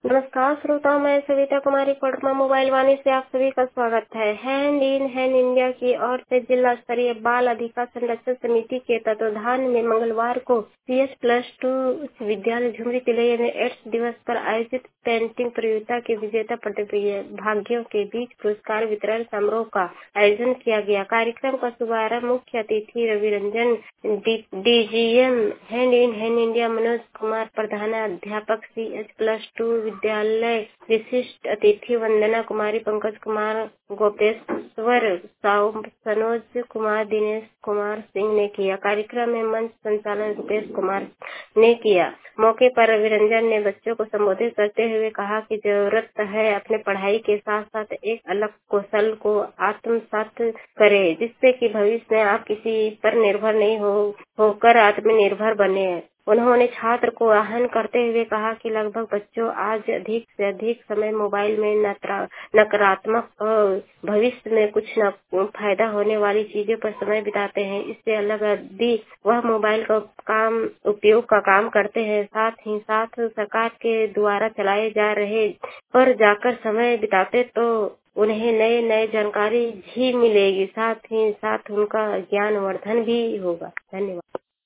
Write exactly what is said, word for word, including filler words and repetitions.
नमस्कार श्रोताओं, मैं सविता कुमारी कोटमा मोबाइल वाणी से आप सभी का स्वागत है। हैंड इन हैंड इंडिया की ओर से जिला स्तरीय बाल अधिकार संरक्षण समिति के तत्वाधान में मंगलवार को सी एच प्लस टू उच्च विद्यालय झुमरी तिलैया में एड्स दिवस पर आयोजित पेंटिंग प्रतियोगिता के विजेता प्रतिभागियों के बीच पुरस्कार वितरण समारोह का आयोजन किया गया। कार्यक्रम का शुभारंभ मुख्य अतिथि Ravi Ranjan D G M hand in hand India Manoj Kumar प्रधानाध्यापक सी एच प्लस टू विद्यालय विशिष्ट अतिथि वंदना कुमारी पंकज कुमार गोपेश्वर साहू सनोज कुमार दिनेश कुमार सिंह ने किया। कार्यक्रम में मंच संचालन रुपेश कुमार ने किया। मौके पर रवि रंजन ने बच्चों को संबोधित करते हुए कहा कि जरूरत है अपने पढ़ाई के साथ साथ एक अलग कौशल को आत्मसात करें, जिससे कि भविष्य में आप किसी पर निर्भर नहीं हो होकर आत्मनिर्भर बने। उन्होंने छात्र को आह्वान करते हुए कहा कि लगभग बच्चों आज अधिक से अधिक समय मोबाइल में नकारात्मक और भविष्य में कुछ न फायदा होने वाली चीजों पर समय बिताते हैं। इससे अलग यदि वह मोबाइल का काम उपयोग का काम करते हैं, साथ ही साथ सरकार के द्वारा चलाए जा रहे पर जाकर समय बिताते तो उन्हें नए नए जानकारी भी मिलेगी, साथ ही साथ उनका ज्ञान वर्धन भी होगा। धन्यवाद।